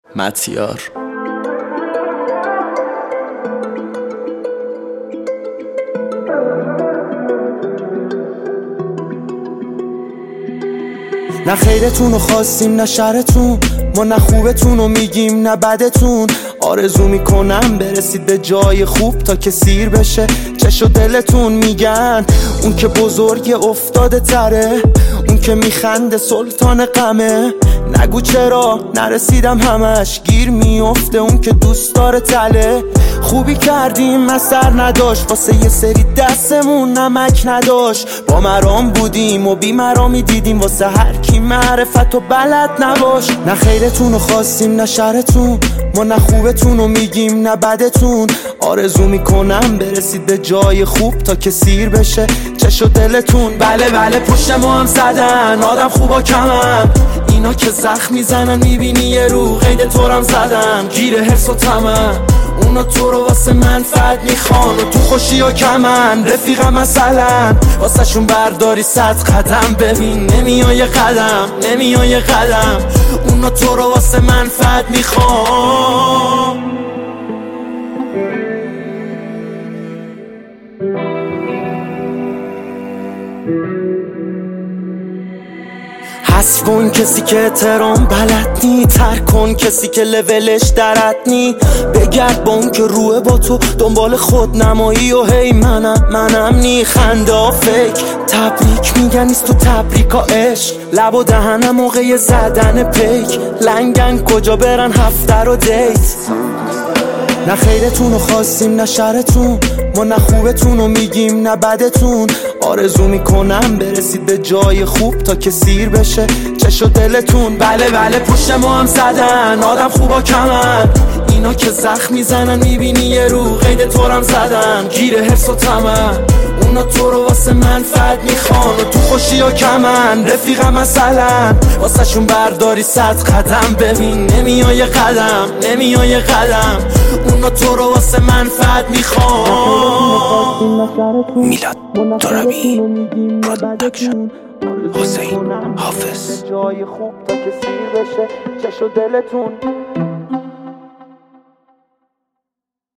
متیار. نه خیرتون رو خواستیم نه شرتون، ما نه خوبتون رو میگیم نه بدتون. آرزو میکنم برسید به جای خوب تا که سیر بشه چش و دلتون. میگن اون که بزرگ افتاده تره، اون که میخنده سلطان غمه. نگو چرا نرسیدم همش، گیر میفته اون که دوست داره تله. خوبی کردیم اثر نداشت، واسه یه سری دستمون نمک نداشت. با مرام بودیم و بی مرامی دیدیم، واسه هر کی معرفت و بلد نباش. نه خیرتون رو خواستیم نه شرتون، ما نه خوبتون رو میگیم نه بدتون. آرزو میکنم برسید به جای خوب تا که سیر بشه چش و دلتون. بله بله پشت ما هم زدن آدم خوبا کمن، اینا که زخم میزنن میبینی یه رو قید تورم زدن. گیر حرس و طمع اونا تو رو واسه منفعت میخوان و تو خوشی و کمن. رفیقم مثلا واسه شون برداری 100 قدم، ببین نمیای قدم نمیای قدم. اونا تو رو واسه منفعت میخوان. حذف کن کسی که احترام بلد نی، ترک کن کسی که لولش درد نی. بگرد با اون که روه با تو دنبال خود نمایی و هی منم نی. خنده ها فیک تبریک میگن نیست تو تبریکا عشق. لب و دهنم موقع زدن پیک، لنگن کجا برن هفته رو دیت. نه خیرتون رو خواستیم نه شرتون، ما نه خوبتون رو میگیم نه بدتون. آرزو میکنم برسید به جای خوب تا که سیر بشه چش و دلتون. بله بله پشت ما هم زدن آدم خوبا کمن، اینا که زخم میزنن میبینی یه رو قید تورم زدن. گیر حرس و طمع اونا تو رو واسه منفعت میخوان و تو خوشی و کمن. رفیقم مثلا واسه شون برداری 100 قدم، ببین نمیای قدم نمیای قدم. اونا تو رو واسه منفعت میخوان. میلاد ترابی پروداکشن، حسین حافظ. جای خوب تا که سیر بشه چش و دلتون.